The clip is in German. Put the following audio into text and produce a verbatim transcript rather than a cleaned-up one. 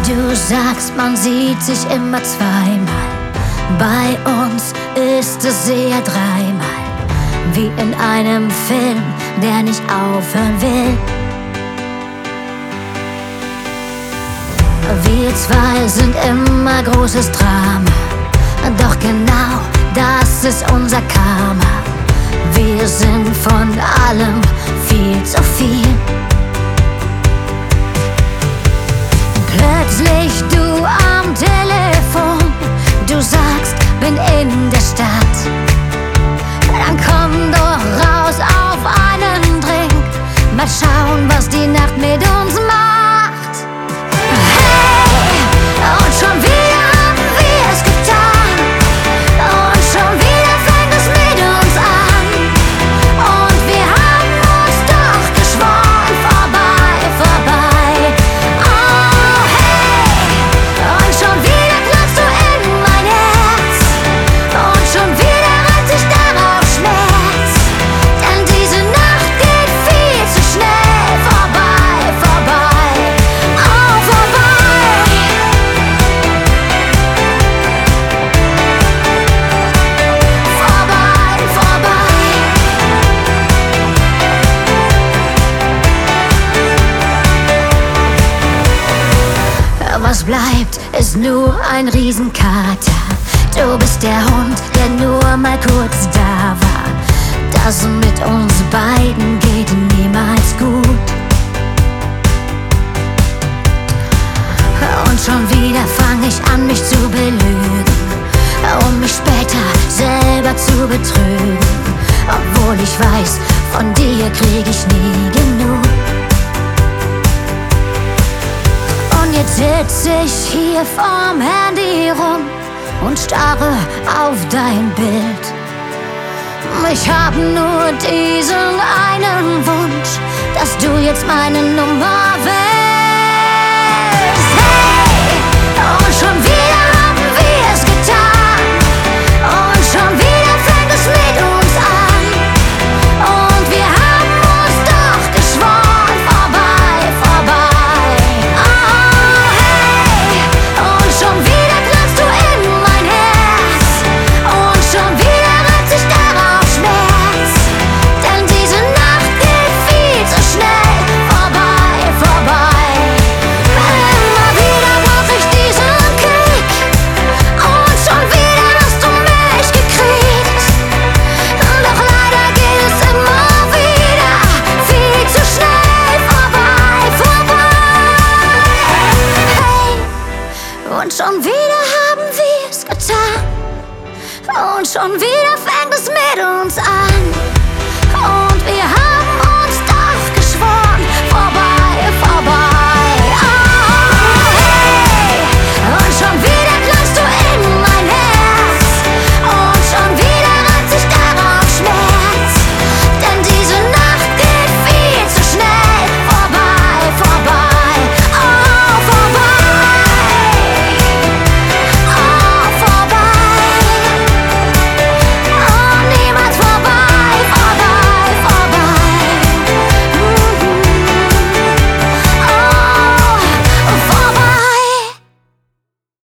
Du sagst, man sieht sich immer zweimal. Bei uns ist es eher dreimal. Wie in einem Film, der nicht aufhören will. Wir zwei sind immer großes Drama. Doch genau das ist unser Karma. Wir sind von allem viel zu viel. Plötzlich du am Telefon, du sagst, bin in der Stadt. Dann komm doch raus auf einen Drink, mal schauen, was die Nacht mit uns macht. Hey, und schon wieder haben wir es getan. Und schon wieder fängt es mit uns an. Und wir haben uns doch geschworen, vorbei, vorbei. Oh hey, und schon wieder klopfst du in mein Herz. Und schon wieder reimt sich darauf Schmerz. Denn diese Nacht geht viel zu schnell. Vorbei, vorbei, oh vorbei. Vorbei, vorbei. Was bleibt, ist nur ein Riesenkater. Du bist der Hund, der nur mal kurz da war. Das mit uns beiden geht niemals gut. Und schon wieder fang ich an, mich zu belügen, um mich später selber zu betrügen. Obwohl ich weiß, von dir krieg ich nie genug. Und jetzt sitz ich hier vorm Handy rum und starre auf dein Bild. Ich hab nur diesen einen Wunsch, dass du jetzt meine Nummer willst. Hey, und schon wieder haben wir es getan. Und schon wieder fängt es mit uns an. Und wir haben uns doch geschworen, vorbei, vorbei. Oh hey, und schon wieder klopfst du in mein Herz. Und schon wieder reimt sich darauf Schmerz. Denn diese Nacht geht viel zu schnell. Vorbei, vorbei. Immer wieder brauch ich diesen Kick. Und schon wieder hast du mich gekriegt. Doch leider geht es immer wieder viel zu schnell. Vorbei, vorbei. Hey, und schon wieder haben wir es getan. Und schon wieder